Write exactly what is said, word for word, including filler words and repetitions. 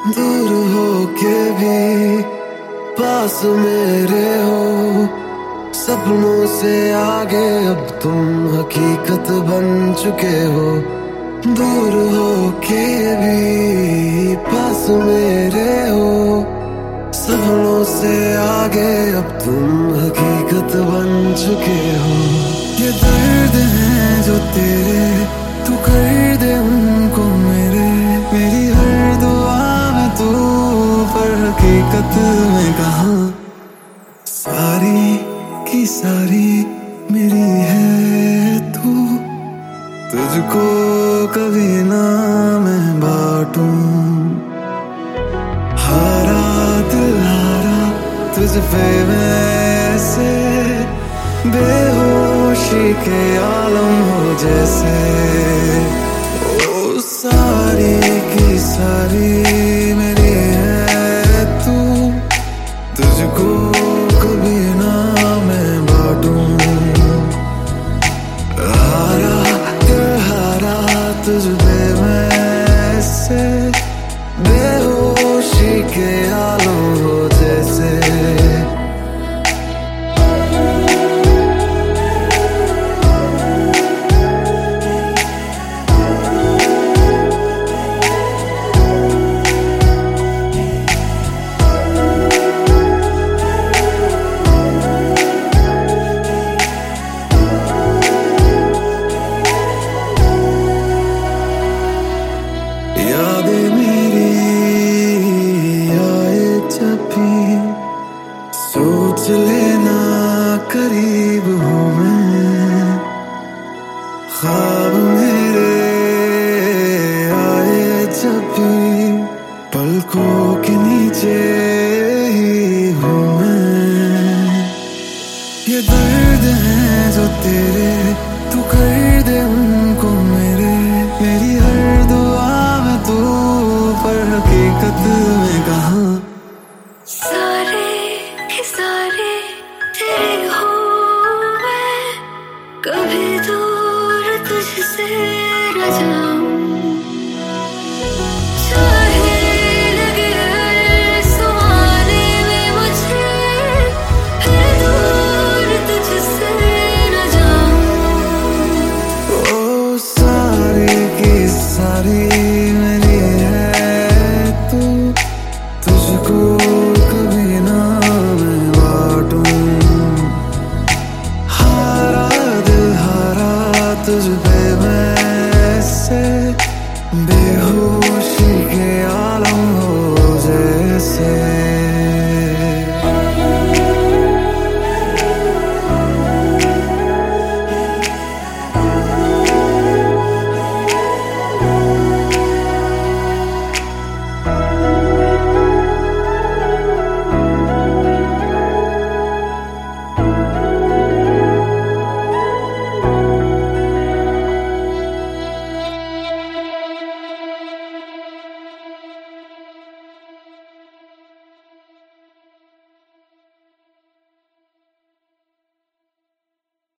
दूर हो के भी पास मेरे हो, सपनों से आगे अब तुम हकीकत बन चुके हो। दूर हो के भी पास मेरे हो, सपनों से आगे अब तुम हकीकत बन चुके हो। ये दर्द है जो तेरे, तू कर दे उनको मेरे। मेरी हर दुआ में तू, पर हकीकत में कहाँ। सारी की सारी मेरी है तू, तुझको कभी ना मैं बांटूं। हारा दिल हारा तुझ पे वैसे, बेहोशी के आलम हो जैसे। ओ सारी की सारी मेरी है तू, तुझको कभी ना मैं बांटूं। हारा दिल हारा तुझ पे वैसे, बेहोशी के आलम हो जैसे। यादें मेरी आए जब भी, सोच लेना करीब हूँ मैं। ख्वाब मेरे आए जब भी, पलकों के नीचे ही हूँ मैं। ये दर्द है जो तेरे, तू कर दे उनको मेरे। मेरी हर दुआ में तू, पर हकीकत